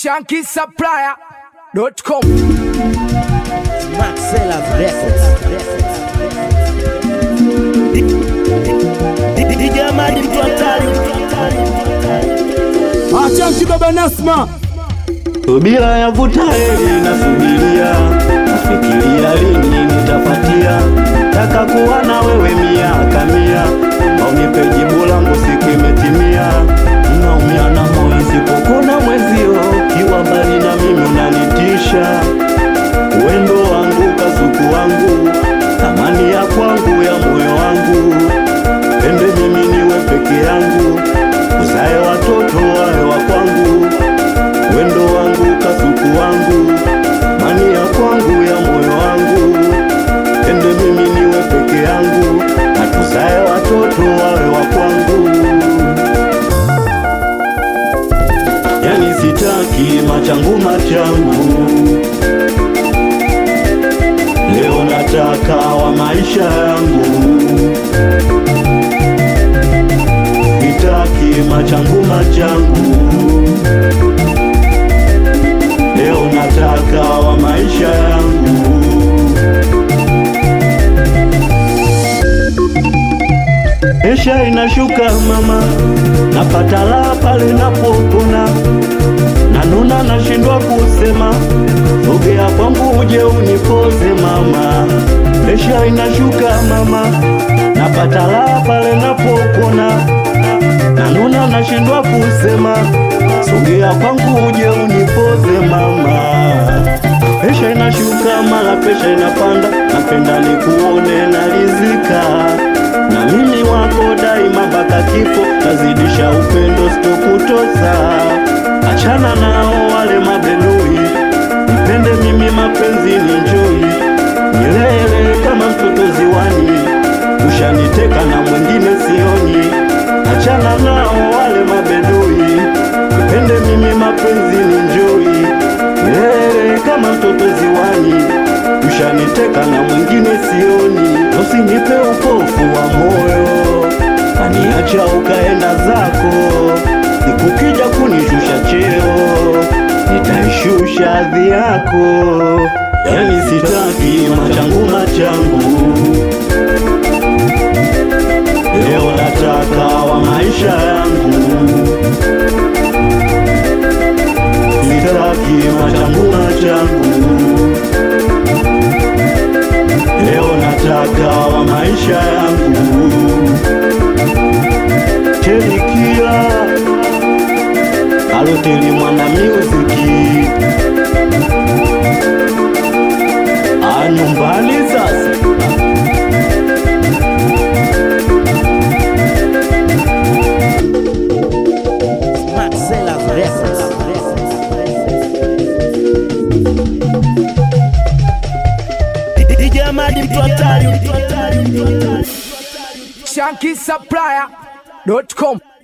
ShankySupplier.com. Maxella Records. DJ Amadi mtu hatari. Shanky baba Nasma. Subira ya vuta heri nasubiria, nafikiria lini nitapatia, taka kuwa na wewe miaka mia, au nipe jibu langu siku imetimia. Naumia na moyo sipokuna mwezio, kiwa mbali na mimi unanitisha. Wendo wangu kasuku wangu, thamani ya kwangu ya moyo wangu. Pende mimi niwe peke yangu, uzae watoto wawe wa kwangu. Wendo wangu kasuku wangu, mani ya kwangu ya moyo wangu. Pende mimi niwe peke yangu, na tuzae watoto wawe wa kwangu. Yani sitaki machangu machangu, leo nataka wa maisha yangu. Sitaki machangu machangu, leo nataka wa maisha yangu. Esha inashuka mama, napata la pale napopona, nanuna nashindwa kusema, sogea kwangu uje unipoze mama. Esha inashuka mama, napata la pale napopona, nanuna nashindwa kusema, sogea kwangu uje unipoze mama. Pesha inashuka mara pesha inapanda, napenda nikuone narizika, na mimi wako daima mpaka kifo, nazidisha upendo sitokutosa. Achana nao wale mabelui, nipende mimi mapenzi ninjoi, milele kama mtoto ziwani, ushaniteka na mwingine sioni. Achana nao wale mabedui, nipende mimi mapenzi ninjoi, milele kama mtoto ziwani, ushaniteka na mwingine sioni. Usinipe upofu wa moyo, kaniacha ukaenda zako, nikukija kunishusha cheo, nitaishusha hadhi yako. Yani sitaki machangu machangu, leo nataka wa maisha yangu. Sitaki machangu machangu, leo nataka wa maisha yangu. Chelikia Aloteli mwana muziki, nyumbani sasa. Maxella Records. DJ Amadi mtu hatari. ShankySupplier.com.